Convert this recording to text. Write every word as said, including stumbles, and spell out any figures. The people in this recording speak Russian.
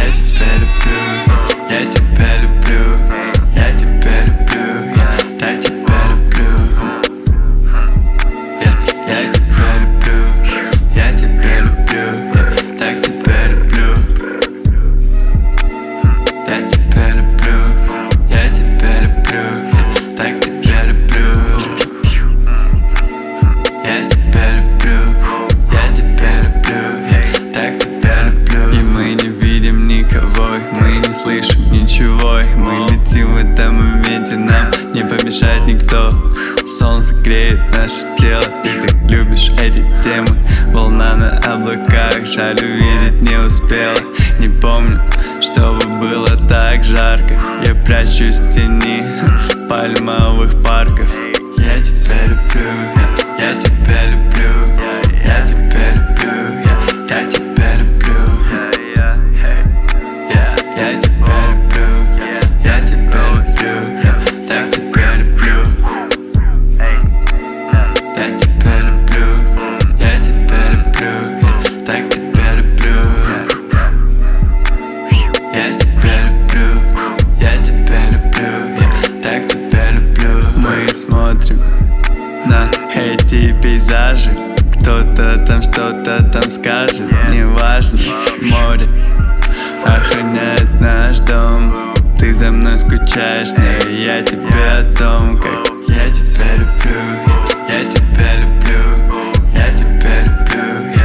я тебя люблю, я тебя люблю, я тебя люблю, я так тебя люблю. Я, я тебя люблю, я тебя люблю, я так тебя люблю. Я тебя люблю, я тебя люблю, я так тебя люблю. Я тебя люблю, я тебя люблю, я так тебя люблю. И мы не видим никого, мы не слышим ничего. Мы летим в этом моменте, нам не помешает никто. Солнце греет наше тело, ты так любишь эти темы. Волна на облаках, жаль увидеть не успела. Не помню, чтобы было так жарко. Я прячусь в тени пальмовых парков. Я тебя люблю, я, я тебя люблю, я тебя люблю, я так тебя люблю. Я, я тебя люблю, я тебя люблю, я так тебя люблю. Я тебя люблю, я тебя люблю, я так тебя люблю. Я тебя люблю, я тебя люблю, я так тебя люблю. Мы смотрим на эти пейзажи. Кто-то там что-то там скажет, неважно. Море охраняет наш дом. Ты за мной скучаешь, но я тебя о том, как я тебя люблю, я тебя люблю, я тебя люблю.